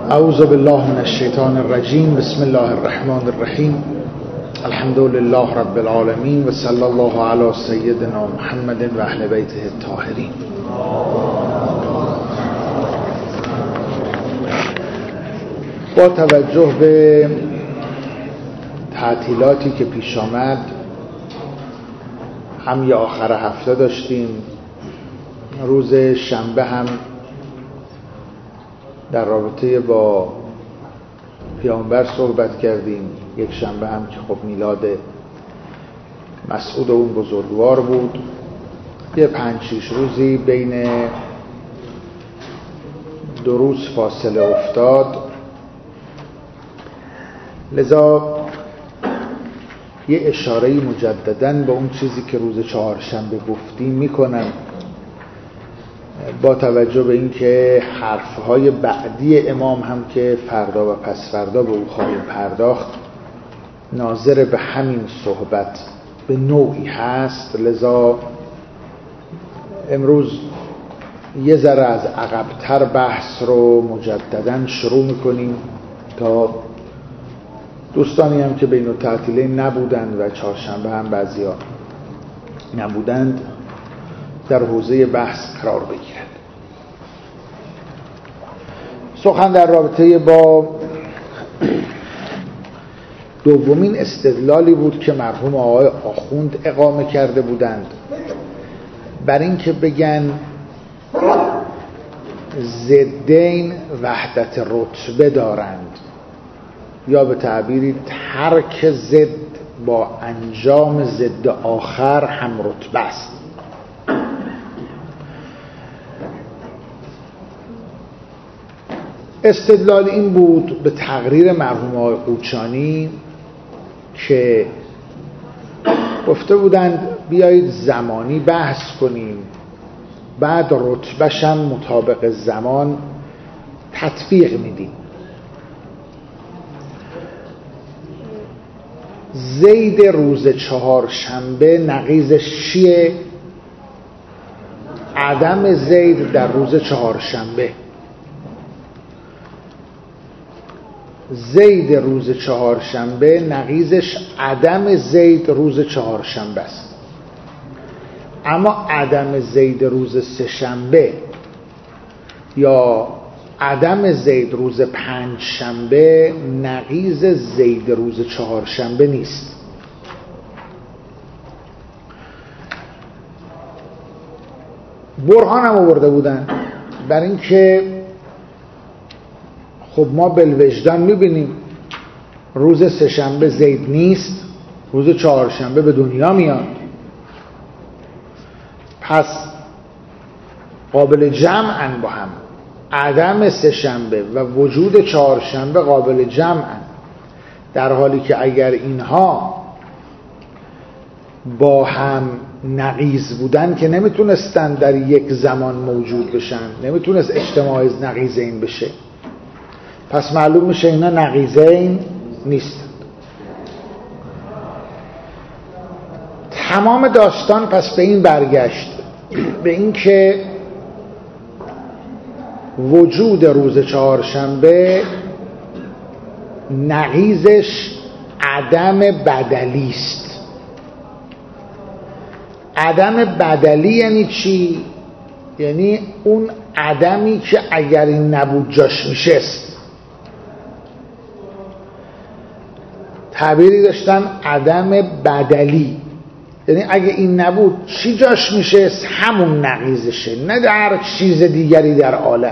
اعوذ بالله من الشیطان الرجیم. بسم الله الرحمن الرحیم. الحمد لله رب العالمین و صلی الله علی سیدنا محمد و اهل بیته الطاهرین. با توجه به تعطیلاتی که پیش آمد، هم یه آخر هفته داشتیم، روز شنبه هم در رابطه با پیامبر صحبت کردیم، یک شنبه هم که خب میلاد مسعود اون بزرگوار بود. یه 5-6 روزی بین دو روز فاصله افتاد، لذا یه اشاره‌ای مجدداً به اون چیزی که روز چهارشنبه گفتیم میکنم، با توجه به اینکه حرفهای بعدی امام هم که فردا و پس فردا به او خواهیم پرداخت ناظر به همین صحبت به نوعی هست. لذا امروز یه ذره از عقب‌تر بحث رو مجدداً شروع میکنیم تا دوستانی هم که بین التعطیلین نبودند و چهارشنبه هم بعضیا نبودند در حوزه بحث قرار بگیرند. سخن در رابطه با دومین استدلالی بود که مرحوم آقای آخوند اقامه کرده بودند، بر این که بگن ضدین وحدت رتبه دارند، یا به تعبیری ترک ضد با انجام ضد آخر هم رتبه است. استدلال این بود به تقریر مرحوم آقای قوچانی که گفته بودند بیایید زمانی بحث کنیم، بعد رتبه‌ش هم مطابق زمان تطبیق میدیم. زید روز چهارشنبه نقیضش چیه؟ عدم زید در روز چهارشنبه. زید روز چهارشنبه نقیضش عدم زید روز چهارشنبه است، اما عدم زید روز سه‌شنبه یا عدم زید روز پنجشنبه نقیض زید روز چهارشنبه نیست. برهان هم آورده بودن بر این که خب ما بالوجدان میبینیم روز سه‌شنبه زید نیست، روز چهارشنبه به دنیا میاد، پس قابل جمعن با هم. عدم سه‌شنبه و وجود چهارشنبه قابل جمعن، در حالی که اگر اینها با هم نقیض بودن که نمیتونستن در یک زمان موجود بشن، نمیتونست اجتماع نقیضین بشه، پس معلوم میشه اینا نقیضین نیستند. تمام داستان پس به این برگشت، به این که وجود روز چهارشنبه نقیضش عدم بدلی است. عدم بدلی یعنی چی؟ یعنی اون عدمی که اگر این نبود جاش میشست. تعبیری داشتن عدم بدلی، یعنی اگه این نبود چی جاش میشست؟ همون نقیضشه، نه در چیز دیگری در عالم.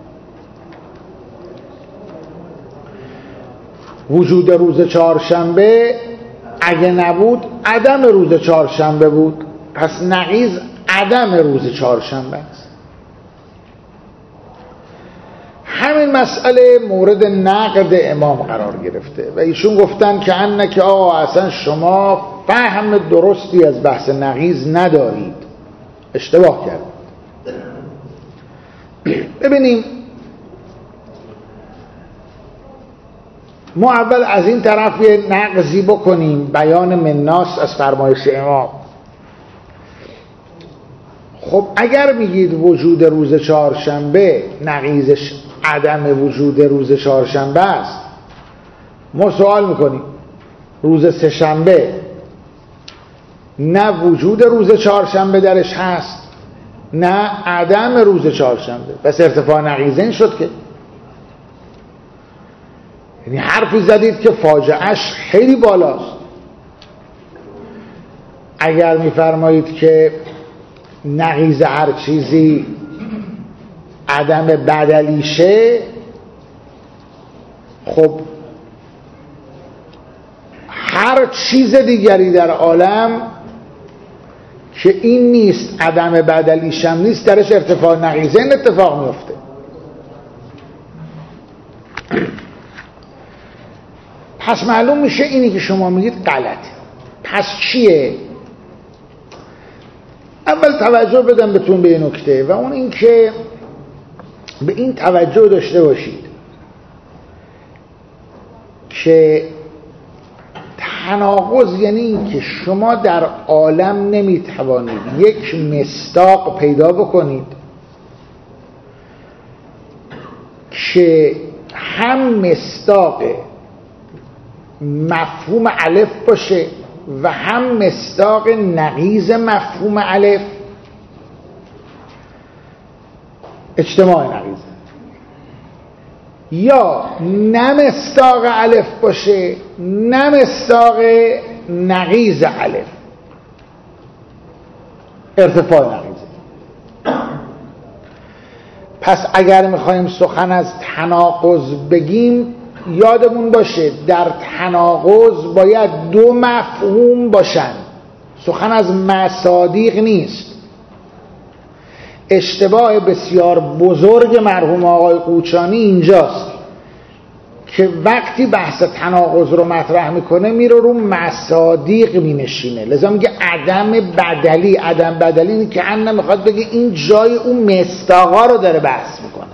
وجود روز چهارشنبه اگه نبود عدم روز چهارشنبه بود، پس نقیض عدم روز چهارشنبه است. همین مسئله مورد نقد امام قرار گرفته و ایشون گفتن که انک آقا اصلا شما فهم درستی از بحث نقیض ندارید، اشتباه کرد. ببینیم ما اول از این طرف یه نقضی بکنیم، بیان مناس از فرمایش امام. خب اگر میگید وجود روز چهارشنبه نقیضش عدم وجود روز چهارشنبه است. ما سوال میکنیم روز سه‌شنبه نه وجود روز چهارشنبه درش هست نه عدم روز چهارشنبه، پس ارتفاع نقیضین شد که، یعنی حرفی زدید که فاجعهش خیلی بالاست. اگر میفرمایید که نقیض هر چیزی عدم بدلیشه، خب هر چیز دیگری در عالم که این نیست عدم بدلیش هم نیست درش ارتفاع نقیضین اتفاق میفته. پس معلوم میشه اینی که شما میگید غلطه. پس چیه؟ اول توجه بدم بهتون به نکته و اون این که به این توجه داشته باشید که تناقض یعنی این که شما در عالم نمیتوانید یک مصداق پیدا بکنید که هم مصداق مفهوم الف باشه و هم مصداق نقیض مفهوم الف. اجتماع نقیض، یا نه مصداق الف باشه نه مصداق نقیض الف، ارتفاع نقیضه. پس اگر میخوایم سخن از تناقض بگیم یادمون باشه در تناقض باید دو مفهوم باشن، سخن از مصادیق نیست. اشتباه بسیار بزرگ مرحوم آقای قوچانی اینجاست که وقتی بحث تناقض رو مطرح میکنه میره رو مصادیق مینشینه، لذا میگه عدم بدلی. عدم بدلی اینه که ان میخواد بگه این جای اون مصداقا رو داره بحث میکنه.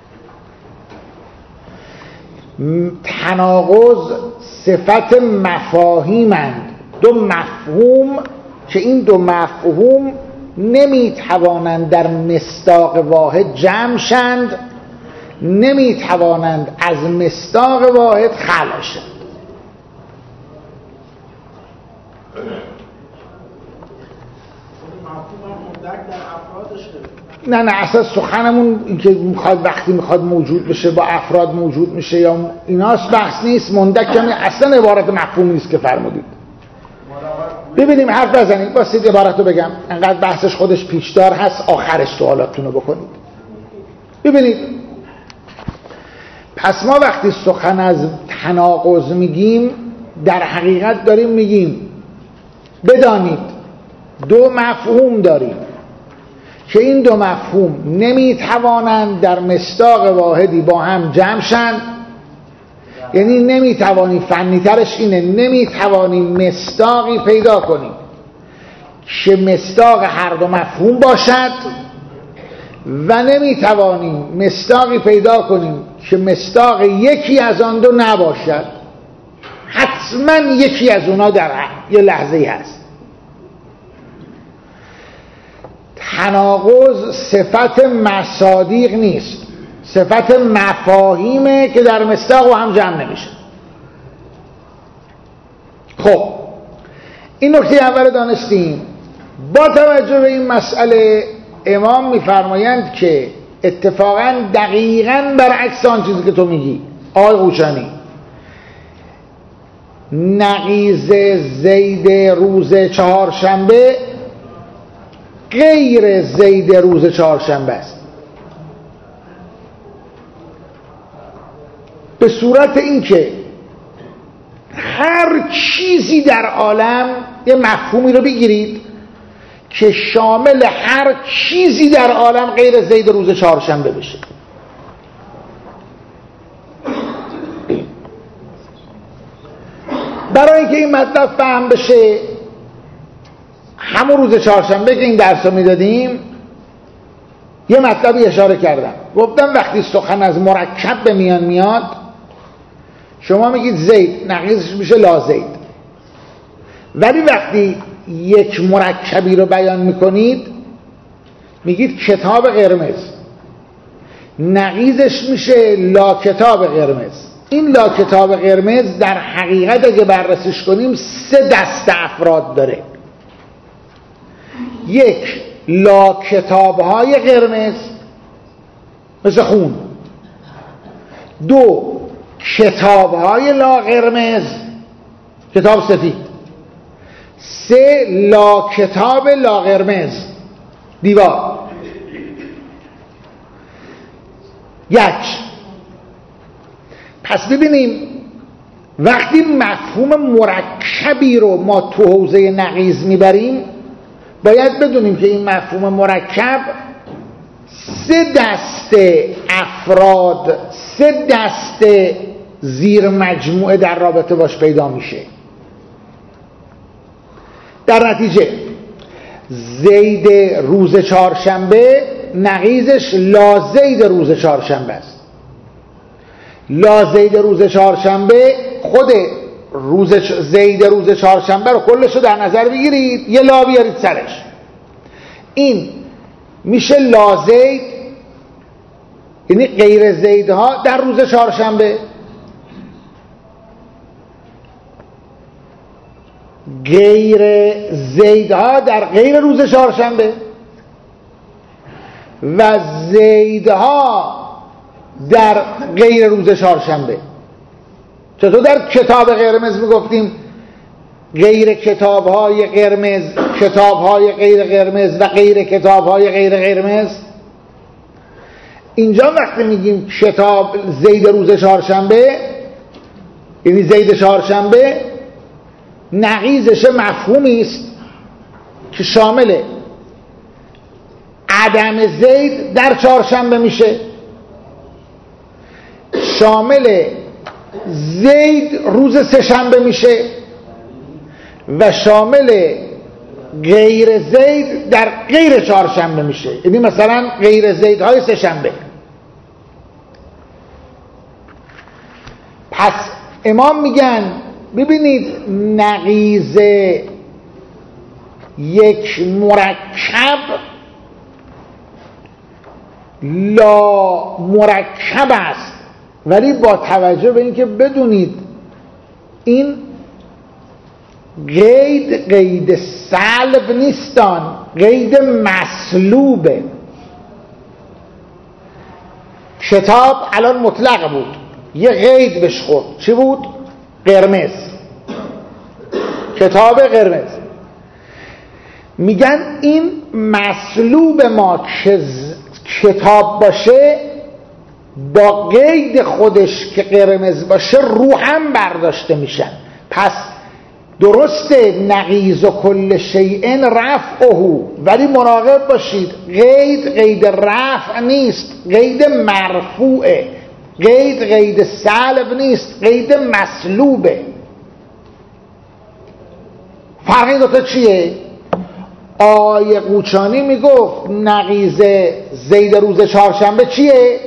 تناقض صفت مفاهیمند، دو مفهوم که این دو مفهوم نمیتوانند در مصداق واحد جمع شند، نمیتوانند از مصداق واحد خلع شند. نه اصلا سخنمون این که میخواد وقتی میخواد موجود بشه با افراد موجود میشه یا ایناست بحث نیست. مندک کمی اصلا عبارت مفهوم نیست که فرمودید. ببینیم حرف بزنید، باسید عبارت رو بگم، انقدر بحثش خودش پیچدار هست آخرش سوالاتون رو بکنید. ببینید پس ما وقتی سخن از تناقض میگیم در حقیقت داریم میگیم بدانید دو مفهوم داریم که این دو مفهوم نمیتوانند در مصداق واحدی با هم جمع شن. یعنی نمیتوانیم، فنی ترش اینه، نمیتوانیم مصداقی پیدا کنیم که مصداق هر دو مفهوم باشد و نمیتوانیم مصداقی پیدا کنیم که مصداق یکی از آن دو نباشد. حتما یکی از اونا در یه لحظه هست. تناقض صفت مصادیق نیست، صفت مفاهیمه که در مصداق هم جمع نمیشه. خب این نکته اول دانستیم. با توجه به این مسئله امام میفرمایند که اتفاقا دقیقاً برعکس آن چیزی که تو میگی آقای قوچانی، نقیض زید روز چهارشنبه غیر زید روز چهارشنبه است، به صورت اینکه هر چیزی در عالم یه مفهومی رو بگیرید که شامل هر چیزی در عالم غیر زید روز چهارشنبه بشه. برای اینکه این مطلب فهم بشه همون روز چهارشنبه که این درس رو میدادیم یه مطلبی اشاره کردم، گفتم وقتی سخن از مرکب به میان میاد شما میگید زید، نقیضش میشه لا زید. ولی وقتی یک مرکبی رو بیان میکنید میگید کتاب قرمز، نقیضش میشه لا کتاب قرمز. این لا کتاب قرمز در حقیقت اگه بررسیش کنیم 3 دسته افراد داره. یک، لا کتاب‌های قرمز مثل خون. 2، کتاب‌های لا قرمز، کتاب سفید. 3، لا کتاب لا قرمز، دیوار. پس ببینیم وقتی مفهوم مرکبی رو ما تو حوزه نقیض میبریم باید بدونیم که این مفهوم مرکب 3 دسته افراد، 3 دسته زیر مجموعه در رابطه باش پیدا میشه. در نتیجه زید روز چهارشنبه نقیضش لا زید روز چهارشنبه است. لا زید روز چهارشنبه خود زید روز چهارشنبه رو کلش رو در نظر بگیرید، یه لا بیارید سرش، این میشه لا زید، یعنی غیر زیدها در روز چهارشنبه. غیر زیدها در غیر روز چهارشنبه و زیدها در غیر روز چهارشنبه. چطور در کتاب قرمز میگفتیم غیر کتاب‌های قرمز، کتاب‌های غیر قرمز و غیر کتاب‌های غیر قرمز، اینجا وقتی میگیم کتاب زید روز چهارشنبه یعنی زید چهارشنبه، نقیضش مفهومی است که شامل عدم زید در چهارشنبه میشه، شامل زید روز سه‌شنبه میشه و شامل غیر زید در غیر چهارشنبه میشه، یعنی مثلا غیر زیدهای سه‌شنبه. پس امام میگن ببینید نقیض یک مرکب لا مرکب است، ولی با توجه به اینکه بدونید این قید سلب نیستان، قید مسلوبه. کتاب الان مطلق بود، یه قید بهش خورد، چی بود؟ قرمز، کتاب قرمز. میگن این مسلوب ما که کتاب باشه با قید خودش که قرمز باشه رو هم برداشته میشن. پس درسته نقیض و کل شیء رفعه، ولی مراقب باشید قید رفع نیست، قید مرفوعه. قید سلب نیست، قید مسلوبه. فرق این دوتا چیه؟ آیه قوچانی میگفت نقیض زید روز چهارشنبه چیه؟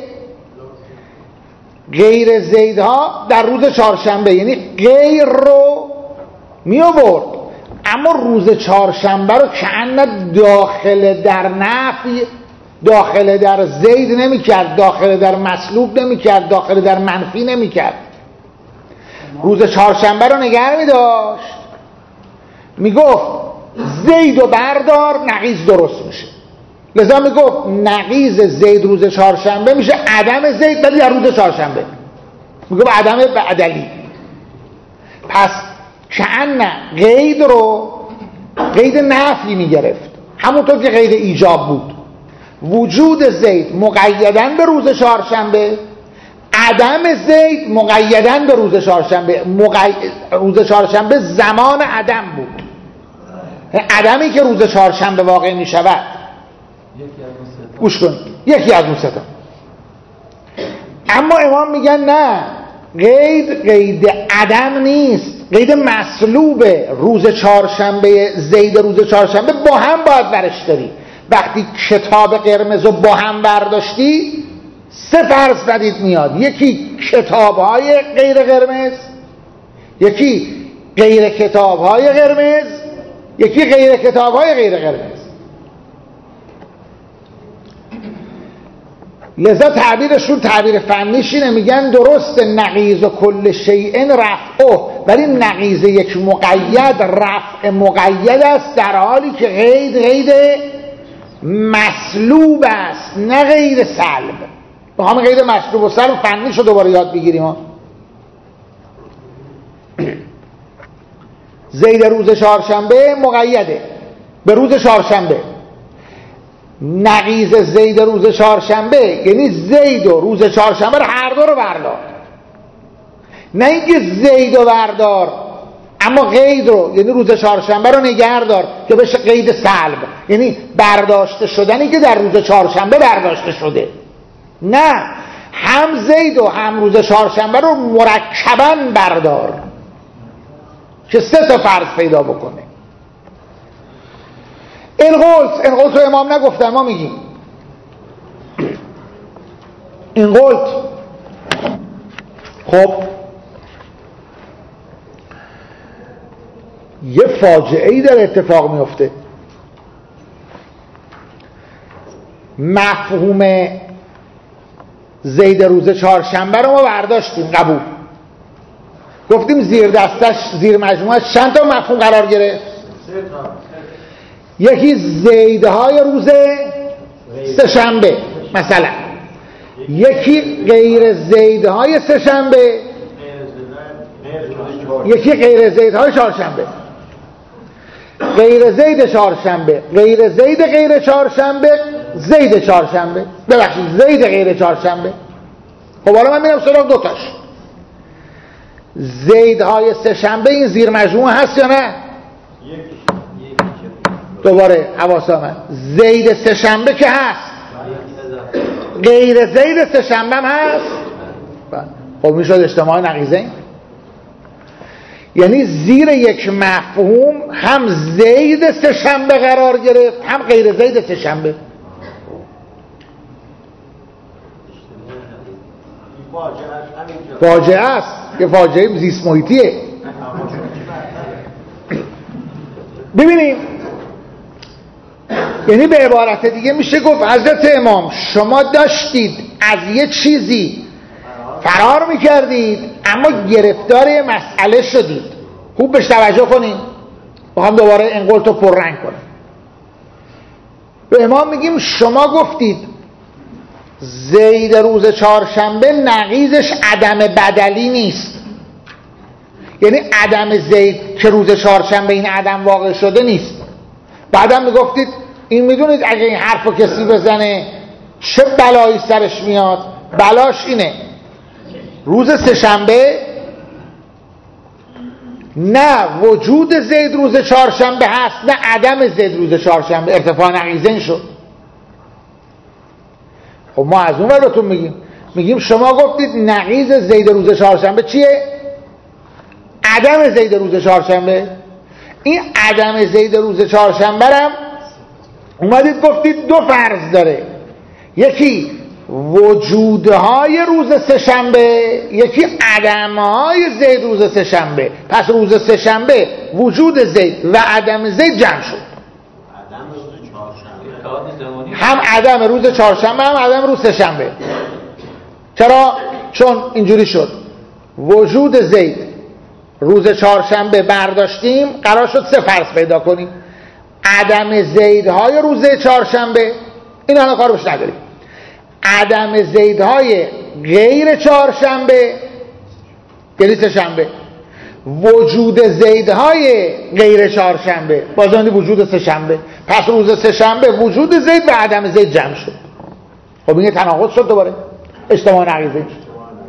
غیر زیدها در روز چهارشنبه، یعنی غیر رو می آورد، اما روز چهارشنبه رو کأن داخل در نفی، داخل در زید نمی کرد، داخل در مسلوب نمی کرد، داخل در منفی نمی کرد. روز چهارشنبه رو نگه می داشت، می گفت زید و بردار، نقیض درست میشه. لذا می گفت نقیض زید روز چهارشنبه میشه عدم زید ولی در روز چهارشنبه، می گفت عدم بعدلی. پس کأن قید رو قید نفی می گرفت، همونطور که قید ایجاب بود. وجود زید مقیدن به روز چهارشنبه، عدم زید مقیدن به روز چهارشنبه. روز چهارشنبه زمان عدم بود، عدمی که روز چهارشنبه واقع می شود. گوش کن، یکی از اون سه تا. اما امام میگن نه، قید عدم نیست، قید مسلوبه. روز چهارشنبه، زید روز چهارشنبه با هم باید برش داری. وقتی کتاب قرمز رو با هم برداشتی 3 فرض پدید میاد، یکی کتاب‌های غیر قرمز، یکی غیر کتاب‌های قرمز، یکی غیر کتاب‌های غیر قرمز. لذا تعبیرشون تعبیر فنیش اینه، میگن درست نقیض و کل شیء رفعه، ولی نقیض یک مقید رفع مقید است، در حالی که قید مسلوب است نه قید سلب. بخوام قید مسلوب و سلب فنیش رو دوباره یاد بگیریم ها. زید روز چهارشنبه مقیده به روز چهارشنبه. نقیض زید روز چهارشنبه یعنی زید و روز چهارشنبه رو هر دو رو بردار، نه اینکه زید رو بردار اما قید رو یعنی روز چهارشنبه رو نگه دار که بشه قید سلب، یعنی برداشته شدنی که در روز چهارشنبه برداشته شده. نه، هم زید و هم روز چهارشنبه رو مرکباً بردار که 3 تا فرض پیدا بکنه. این قلت رو امام نگفتن، ما میگیم این قلت. خب یه فاجعه ای در اتفاق میفته. مفهوم زید روز چهارشنبه رو ما برداشتیم، قبول، گفتیم زیر دستش زیر مجموعش چند تا مفهوم قرار گرفت؟ 3 تا. یکی زیدهای روز سه‌شنبه مثلا، یکی غیر زیدهای سه‌شنبه، یکی غیر زیدهای چهارشنبه. غیر زید چهارشنبه، غیر زید غیر چهارشنبه، زید چهارشنبه، ببخشید زید غیر چهارشنبه. خب حالا من میرم سراغ 2 تاش. زیدهای سه‌شنبه این زیر مجموعه هست یا نه؟ دوباره حواسا من، زید سه‌شنبه که هست، غیر زید سه‌شنبه هم هست. خب میشد اجتماع نقیضین، یعنی زیر یک مفهوم هم زید سه‌شنبه قرار گرفت هم غیر زید سه‌شنبه. فاجعه است که فاجعه زیست محیطیه. ببینیم، یعنی به عبارت دیگه میشه گفت حضرت امام شما داشتید از یه چیزی فرار میکردید اما گرفتار مسئله شدید. خوب بهش توجه کنید، با هم دوباره این قلتو پررنگ کنیم. به امام میگیم شما گفتید زید روز چهارشنبه نقیضش عدم بدلی نیست، یعنی عدم زید که روز چهارشنبه این عدم واقع شده نیست. بعدم میگفتید این میدونید اگه این حرفو کسی بزنه چه بلایی سرش میاد؟ بلاش اینه روز سه‌شنبه نه وجود زید روز چهارشنبه هست نه عدم زید روز چهارشنبه، ارتفاع نقیضین شد. خب ما از اون براتون میگیم شما گفتید نقیض زید روز چهارشنبه چیه؟ عدم زید روز چهارشنبه. این عدم زید روز چهارشنبه هم اومدید گفتید 2 فرض داره، یکی وجودهای روز سه‌شنبه، یکی عدمهای زید روز سه‌شنبه. پس روز سه‌شنبه وجود زید و عدم زید جمع شد. هم عدم روز چهارشنبه هم عدم روز سه‌شنبه. چرا؟ چون اینجوری شد وجود زید روز چهارشنبه برداشتیم قرار شد 3 فرض پیدا کنیم. عدم زیدهای روز چهارشنبه این الان کار بهش نداریم، عدم زیدهای غیر چهارشنبه یعنی سه‌شنبه، وجود زیدهای غیر چهارشنبه بازم وجود سه‌شنبه. پس روز سه‌شنبه وجود زید و عدم زید جمع شد. خب این تناقض شد، دوباره اجتماع نقیضین شد.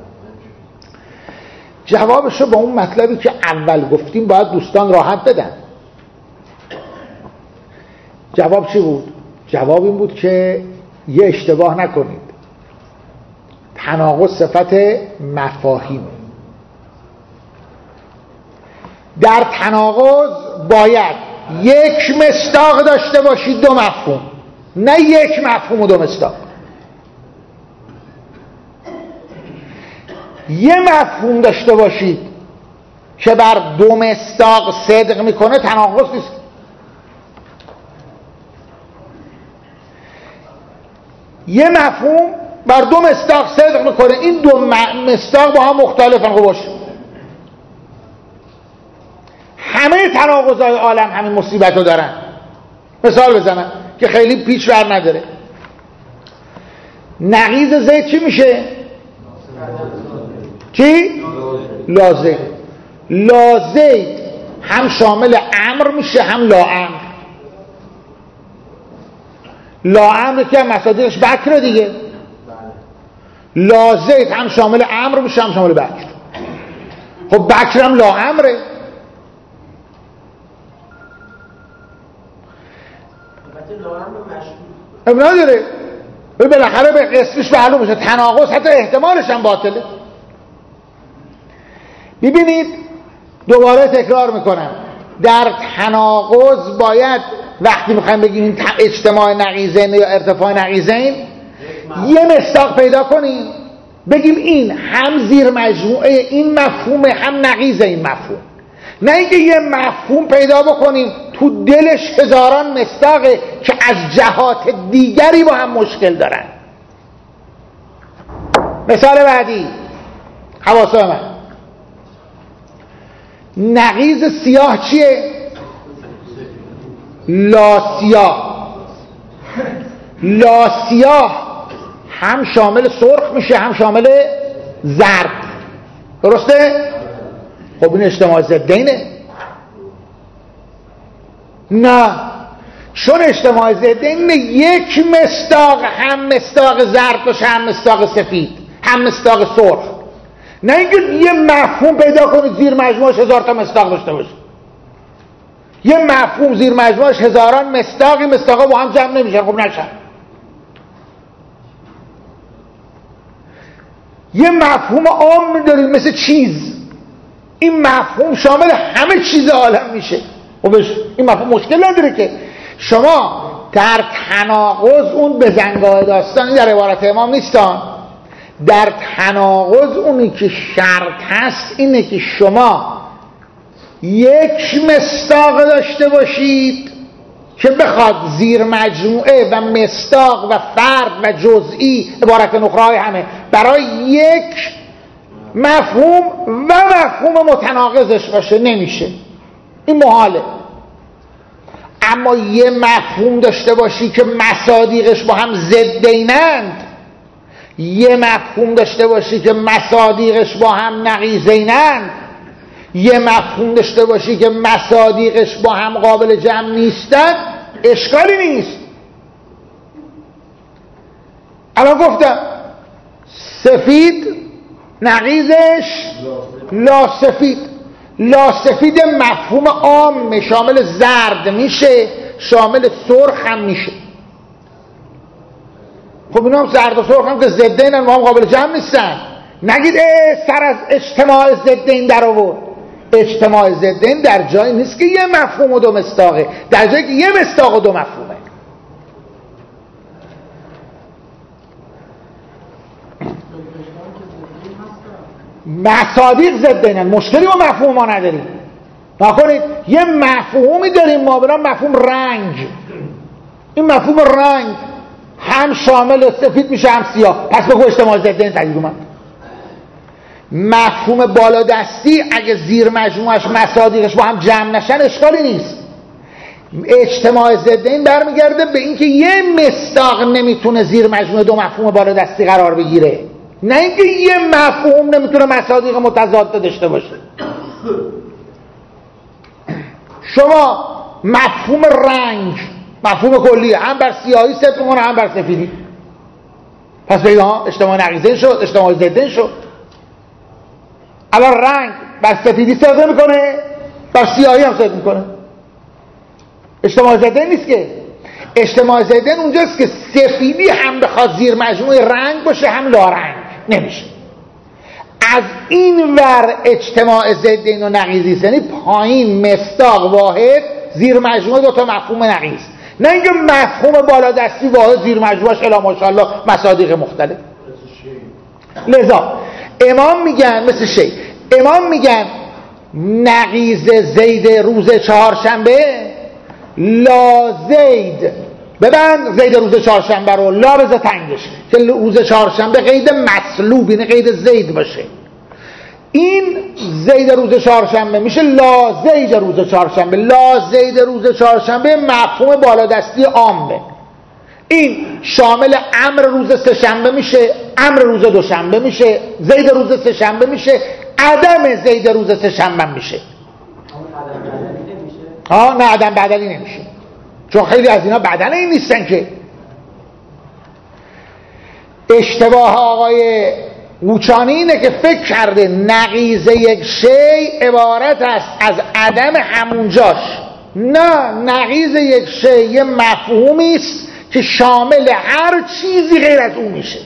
جوابشو با اون مطلبی که اول گفتیم باید دوستان راحت بدن. جواب چی بود؟ جواب این بود که یه اشتباه نکنید، تناقض صفت مفاهیم. در تناقض باید 1 مصداق داشته باشید 2 مفهوم، نه 1 مفهوم و 2 مصداق. یه مفهوم داشته باشید که بر 2 مصداق صدق میکنه، تناقض نیست. یه مفهوم بر 2 مصداق صدق میکنه، این 2 مصداق با هم مختلفن. خب باشه، همه تناقض‌های عالم همین مصیبت رو دارن. مثال بزنم که خیلی پیچ بر نداره. نقیض زید چی میشه؟ چی؟ لازید. لازید هم شامل امر میشه هم لاامر. لاامر که مصادیقش بکر دیگه. لازید هم شامل امر میشه هم شامل بکر. خب بکر هم لاامره. اب نداره، بالاخره به قسمش معلوم میشه تناقض، حتی احتمالش هم باطله. ببینید دوباره تکرار میکنم، در تناقض باید وقتی میخوایم بگیم این اجتماع نقیضین یا ارتفاع نقیضین یه مصداق پیدا کنیم، بگیم این هم زیر مجموعه این مفهوم هم نقیض این مفهوم. نه اینکه یه مفهوم پیدا بکنیم تو دلش هزاران مصداقه که از جهات دیگری با هم مشکل دارن. مثال بعدی، حواسه من، نقیض سیاه چیه؟ لاسیاه. لاسیاه هم شامل سرخ میشه هم شامل زرد، درسته؟ خب این اجتماع ضدینه. نه، چون اجتماع ضدین یک مصداق هم مصداق زرد باشه هم مصداق سفید هم مصداق سرخ. نه اینکه یه مفهوم پیدا کنید زیر مجموعش 1000 تا مصداق داشته باشه. یه مفهوم زیر مجموعش هزاران مصداقی، مصداقا با هم جمع نمیشن. خب نشن. یه مفهوم عام داریم مثل چیز، این مفهوم شامل همه چیز عالم میشه. خب این مفهوم مشکل نداره که شما در تناقض اون بزنگاه داستانی در عبارت امام نیستان. در تناقض اونی که شرط هست اینه که شما یک مصداق داشته باشید که بخواد زیر مجموعه و مصداق و فرد و جزئی عبارت نخره‌های همه برای یک مفهوم و مفهوم متناقضش باشه. نمیشه، این محاله. اما یه مفهوم داشته باشی که مصادیقش با هم ضدینند، یه مفهوم داشته باشی که مصادیقش با هم نقیضینند، یه مفهوم داشته باشی که مصادیقش با هم قابل جمع نیستند، اشکالی نیست. الان گفتم سفید نقیضش لاسفید. لاسفید مفهوم عام شامل زرد میشه، شامل سرخ هم میشه. خب اینا هم زرد و سرخ هم که ضدین هم قابل جمع نیستن. نگید سر از اجتماع ضدین در آورد. اجتماع ضدین در جایی نیست که یه مفهوم و 2 مصداقه، در جایی که یه مصداق و 2 مفهومه. مصادیق ضدینن، مشکلی با مفهوم ما نداریم. نکنید یه مفهومی داریم ما برام، مفهوم رنگ. این مفهوم رنگ هم شامل سفید میشه هم سیاه، پس بگو اجتماع ضدین تدید اومد. مفهوم بالادستی اگه زیر مجموعش مصادیقش با هم جمع نشن اشکالی نیست. اجتماع ضدین برمیگرده به اینکه یه مصداق نمیتونه زیر مجموعه 2 مفهوم بالادستی قرار بگیره، نه اینکه یه مفهوم نمیتونه مصادیق متضاد داشته باشه. شما مفهوم رنگ مفهوم کلیه، هم بر سیاهی صدق میکنه هم بر سفیدی. پس بگید اجتماع نقیضین شد، اجتماع ضدین شد. الان رنگ بر سفیدی صدق میکنه، بر سیاهی هم صدق میکنه. اجتماع ضدین نیست که. اجتماع ضدین اونجاست که سفیدی هم بخواد زیر مجموعه رنگ باشه هم لارنگ نمیشه. از این ور اجتماع ضدین و نقیضی، یعنی پایین مصداق واحد زیر مجموعه 2 تا مفهوم نقیض، نه اینکه مفهوم بالادستی واحد زیر مجموعش الا ماشاءالله مصادیق مختلف. لذا امام میگن مثل شیء، امام میگن نقیض زید روز 4 شنبه لا زید ببند زید روز چهارشنبه رو، لا بذار تنگش که روز چهارشنبه قید مطلوب، یعنی قید زید باشه. این زید روز چهارشنبه میشه لا زید روز چهارشنبه. لا زید روز چهارشنبه مفهوم بالادستی عامه. این شامل امر روز سه‌شنبه میشه، امر روز دوشنبه میشه، زید روز سه‌شنبه میشه، عدم زید روز سه‌شنبه میشه. نه عدم بدلی نمیشه، چون خیلی از اینا بدل این نیستن که. اشتباه آقای قوچانی اینه که فکر کرده نقیض یک شی عبارت است از عدم همونجاش. نه، نقیض یک شی یه مفهومی است که شامل هر چیزی غیر از اون میشه.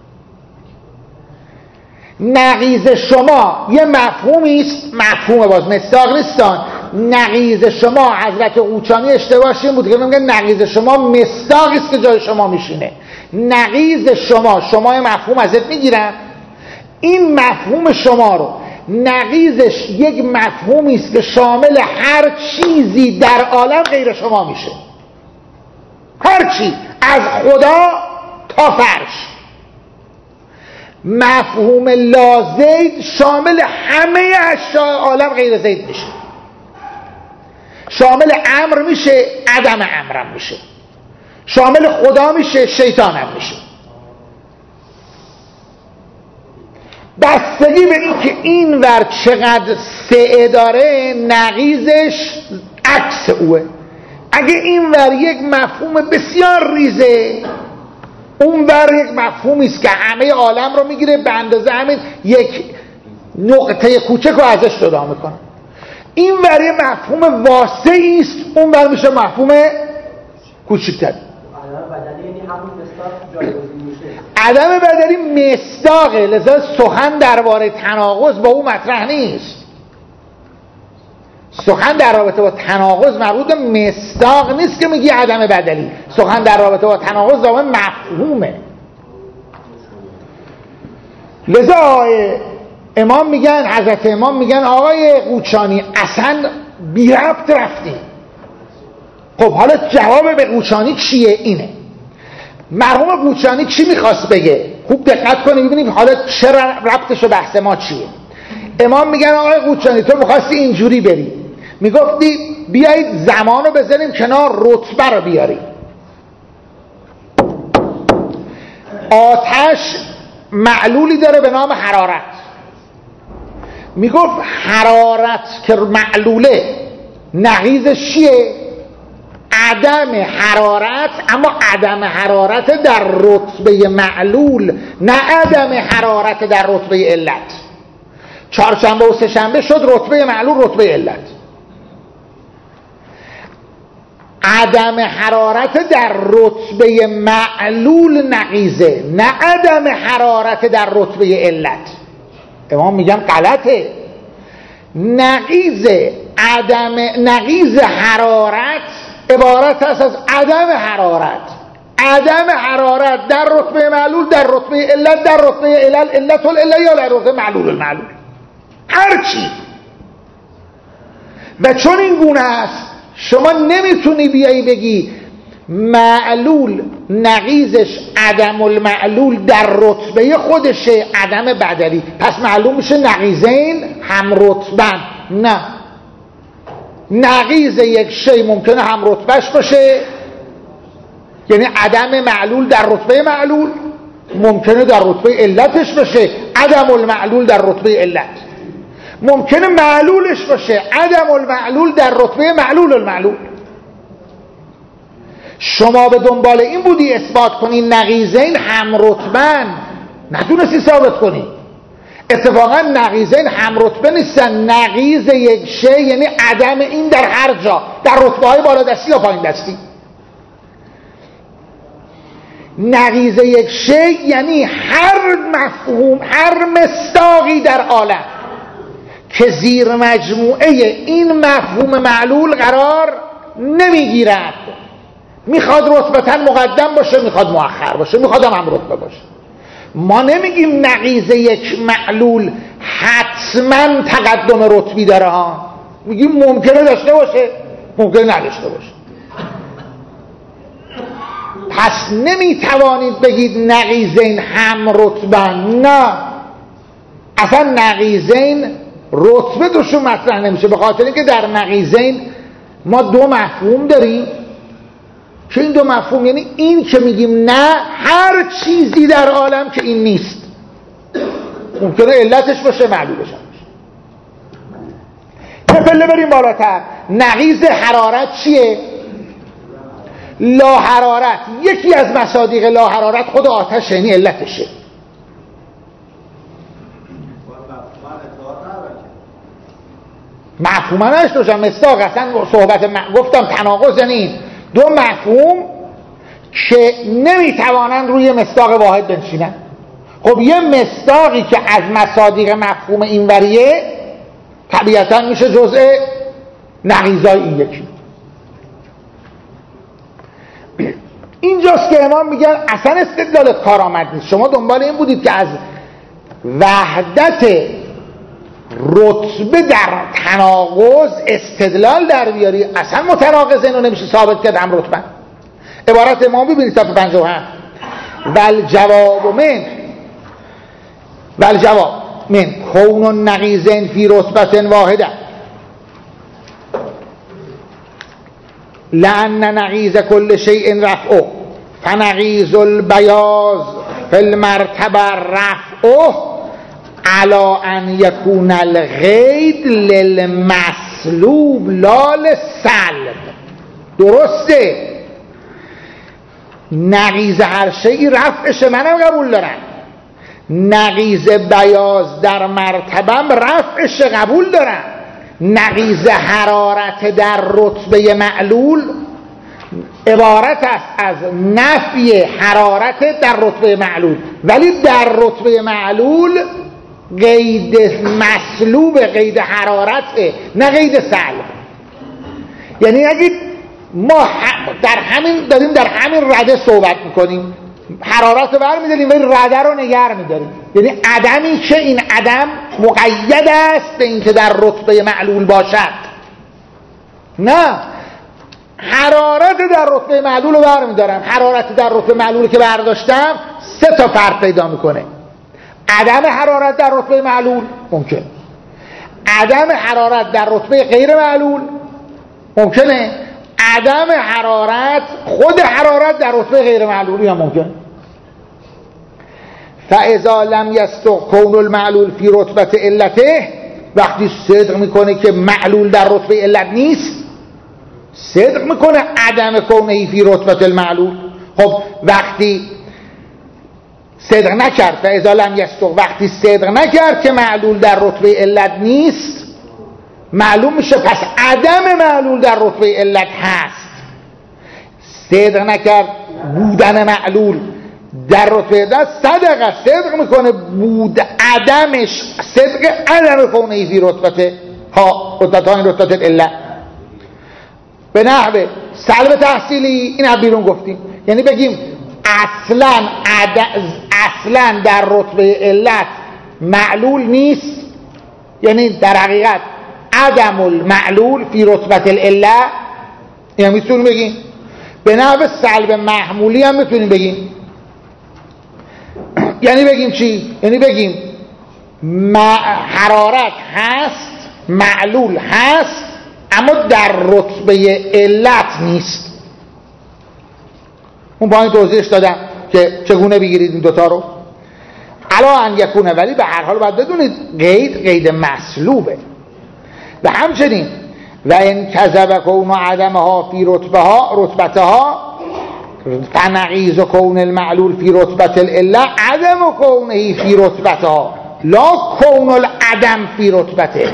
نقیض شما یه مفهومی است، مفهوم باز مصداق نیستان. نقیض شما حضرت قوچانی اشتباهش این بود که میگه نقیض شما مصداقی است که جای شما میشینه. نقیض شما یه مفهوم ازت میگیرن، این مفهوم شما رو نقیضش یک مفهومی است که شامل هر چیزی در عالم غیر شما میشه. هر چی از خدا تا فرش. مفهوم لا زید شامل همه اشیاء عالم غیر زید میشه. شامل امر میشه، عدم امرم میشه. شامل خدا میشه، شیطانم میشه. بستگی به این که این ور چقدر سعه داره نقیضش عکس اوه. اگه این ور یک مفهوم بسیار ریزه، اون ور یک مفهومی است که همه عالم رو میگیره، به اندازه همین یک نقطه کوچک رو ازش جدا میکنه. این ور یک مفهوم واسعی است، اون ور میشه مفهوم کوچکتر. عدم بدلی مصداقه، لذا سخن درباره تناقض با اون مطرح نیست. سخن در رابطه با تناقض مربوط به مصداق نیست که میگی عدم بدلی. سخن در رابطه با تناقض در مفهومه. لذا امام میگن، حضرت امام میگن آقای قوچانی اصلا بی ربط رفتی. خب حالا جواب به قوچانی چیه؟ اینه. مرحوم قوچانی چی میخواست بگه؟ خوب دقت کنید ببینید حالا چه ربطش و بحث ما چیه. امام میگن آقای قوچانی تو میخواستی اینجوری بری، میگفتی بیایید زمان رو بذاریم کنار، رتبه رو بیاریم. آتش معلولی داره به نام حرارت. میگفت حرارت که معلوله نقیضش چیه؟ عدم حرارت، اما عدم حرارت در رتبه معلول، نه عدم حرارت در رتبه علت. چهارشنبه و سه‌شنبه شد رتبه معلول رتبه علت. عدم حرارت در رتبه معلول نقیضه، نه عدم حرارت در رتبه علت. امام میگن غلطه. نقیض حرارت عبارت است از عدم حرارت. عدم حرارت در رتبه معلول، در رتبه علت، در رتبه علت العله یا در رتبه معلول المعلول، هر چی. و چون این گونه است شما نمیتونی بیایی بگی معلول نقیضش عدم المعلول در رتبه خودشه عدم بدلی، پس معلوم میشه نقیضین هم رتبن. نه، نقیض یک شی ممکنه هم رتبهش باشه، یعنی عدم معلول در رتبه معلول، ممکنه در رتبه علتش باشه عدم المعلول در رتبه علت، ممکنه معلولش باشه عدم المعلول در رتبه معلول المعلول. شما به دنبال این بودی اثبات کنی نقیضین هم رتبن، نتونستی ثابت کنی. اتفاقا نقیضین هم رتبه نیستن. نقیض یک شی یعنی عدم این در هر جا، در رتبه های بالا دستی یا پایین دستی. نقیض یک شی یعنی هر مفهوم، هر مصداقی در عالم که زیر مجموعه این مفهوم معلول قرار نمیگیرد، میخواد رتبتاً مقدم باشه، میخواد مؤخر باشه، میخواد هم رتبه باشه. ما نمیگیم نقیض یک معلول حتما تقدم رتبی داره ها، میگیم ممکنه داشته باشه، ممکنه نداشته باشه. پس نمیتوانید بگید نقیضین هم رتبن. نه، اصلا نقیضین رتبه دوشون مطرح نمیشه، به خاطر اینکه در نقیضین ما دو مفهوم داریم که این دو مفهوم، یعنی این که میگیم نه هر چیزی در عالم که این نیست، ممکنه علتش باشه معلولش باشه. یه پله بریم بالاتر. نقیض حرارت چیه؟ لا حرارت. یکی از مصادیق لا حرارت خود آتش، یعنی علتشه. مفهوم نشت روشن مصداق. اصلا صحبت گفتم تناقض یعنی این دو مفهوم که نمیتوانند روی مصداق واحد بنشینن. خب یه مصداقی که از مصادیق مفهوم اینوریه طبیعتا میشه جزء نقیضای این یکی. اینجاست که امام میگن اصلا استدلال کارآمد نیست. شما دنبال این بودید که از وحدت رتبه در تناقض استدلال در بیاری، اصلا متناقض اینو نمیشه ثابت کرد هم رتبه. عبارت امام ببینید صفحه 57. والجواب من کون النقیضین فی رتبه واحده لأن نقیض کل شیء رفعه فنقیض البیاض فی المرتبه رفعه علی ان یکون الغید للمسلوب لا للسلب. درسته نقیض هر شیء رفعشه، منم قبول دارم. نقیض بیاض در مرتبه رفعش قبول دارم. نقیض حرارت در رتبه معلول عبارت است از نفی حرارت در رتبه معلول، ولی در رتبه معلول قید مسلوب قید حرارته، نه قید سلب. یعنی اگه ما داریم در همین رده صحبت میکنیم، حرارت رو برمی‌داریم ولی رده رو نگه می‌داریم، یعنی عدمی که این عدم مقید است به اینکه در رتبه معلول باشد. نه، حرارت در رتبه معلول رو برمی‌دارم. حرارت در رتبه معلول که برداشتم سه تا فرق پیدا میکنه. عدم حرارت در رتبه معلول ممکن، عدم حرارت در رتبه غیر معلول ممکنه، عدم حرارت خود حرارت در رتبه غیر معلولی هم ممکن. فاذا لم یصدق کون المعلول فی رتبه علته، وقتی صدق میکنه که معلول در رتبه علت نیست، صدق میکنه عدم کونه فی رتبه المعلول. خب وقتی صدق نکرد، فاذا لم یصدق، وقتی صدق نکرد که معلول در رتبه علت نیست، معلوم میشه پس عدم معلول در رتبه علت هست. صدق نکرد بودن معلول در رتبه علت، صدق میکنه بود عدمش، صدق عدم کونه فی رتبه ها، رتبتان رتبه علت. به نحو سلب تحصیلی این بیرون گفتیم، یعنی بگیم اصلا در رتبه علت معلول نیست، یعنی در حقیقت عدم المعلول فی رتبه العله، این هم میتونیم بگیم. به نحو سلب محمولی هم میتونیم بگیم. یعنی بگیم چی؟ یعنی بگیم حرارت هست، معلول هست، اما در رتبه علت نیست. اون پایین توضیحش دادم که چگونه بگیرید این دوتا رو. علا ان یکونه، ولی به هر حال باید بدونید قید مسلوبه. و همچنین و این کذب کون عدمها فی رتبتها فنقیض کون المعلول فی رتبت العله عدم کونه فی رتبتها لا کون العدم فی رتبته.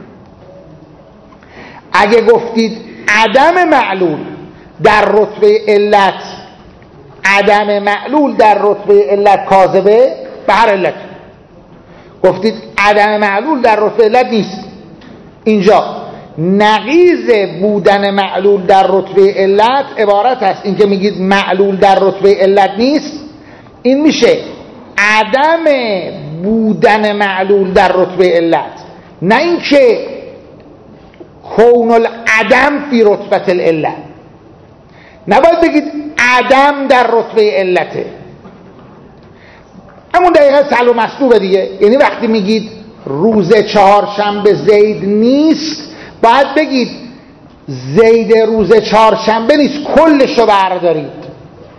اگه گفتید عدم معلول در رتبه علت، عدم معلول در رتبه علت کاذبه، به هر علت گفتید عدم معلول در رتبه علت نیست، اینجا نقیض بودن معلول در رتبه علت عبارت است این که میگید معلول در رتبه علت نیست، این میشه عدم بودن معلول در رتبه علت، نه اینکه کون العدم فی رتبه العلت. نباید بگید عدم در رتبه علته. همون دقیقه سلب و مسلوبه دیگه. یعنی وقتی میگید روز چهارشنبه زید نیست، باید بگید زید روز چهارشنبه نیست، کلشو بردارید.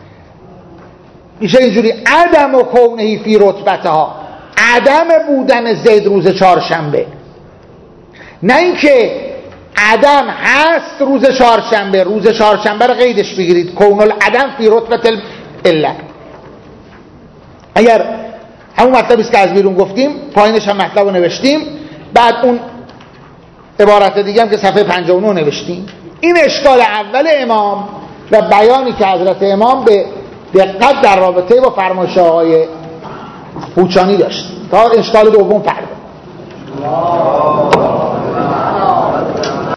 میشه اینجوری عدم و کونهی فی رتبتها، عدم بودن زید روز چهارشنبه، نه اینکه عدم هست روز چهارشنبه، روز چهارشنبه رو قیدش بگیرید کون العدم فی رتبت العله. اگر همون مطلبی است که از بیرون گفتیم، پایینش هم مطلب رو نوشتیم، بعد اون عبارت دیگه هم که صفحه 59 نوشتیم. این اشکال اول امام و بیانی که حضرت امام به دقت در رابطه با فرمایش آقای پوچانی داشت. تا اشکال دوم فردا